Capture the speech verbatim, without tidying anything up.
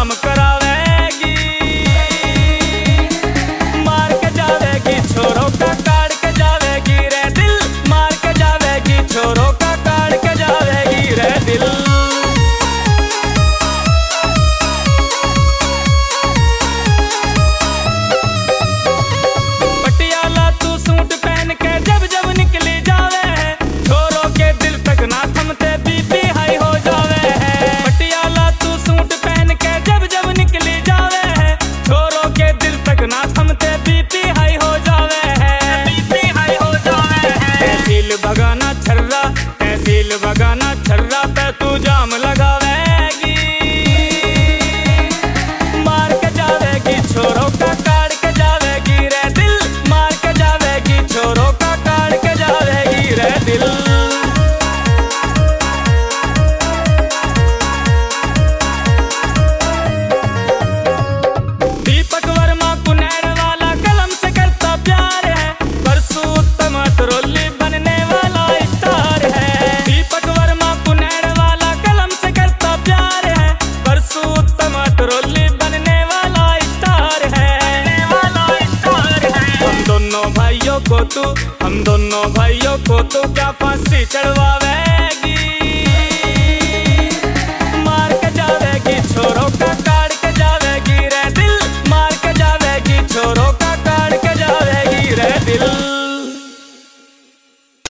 काम करावेगी, मार के जावेगी छोरों का काट के जावेगी रे दिल, मार के जावेगी छोरों का काट के जावेगी रे दिल। पटियाला तू सूट पहन के जब जब निकली जावे है, छोरों के दिल तक ना थमते बीपी हाई हो जावे है। पटियाला तू सूट पहन के जब जब निकली जावे है, छोरों के दिल तक ना थमते बीपी हाई हो जावे है, बीपी हाई हो जावे है। तहसील बगाना छर्रा, तहसील बगाना छर्रा पे तू जाम लगावेगी, मार के जावेगी छोरों का काट के जावेगी रे दिल, मार के जावेगी छोरों का काट के जावेगी रे दिल। दीपक वर्मा कुनैर वाला कलम से करता प्यार है, परसों उत्तम अतरौली बनने वाला स्टार है। दीपक वर्मा कुनैर वाला कलम से करता प्यार है, परसों उत्तम अतरौली बनने वाला स्टार है, बनने वाला स्टार है। हम दोनों भाइयों को तू, हम दोनों भाइयों को तू क्या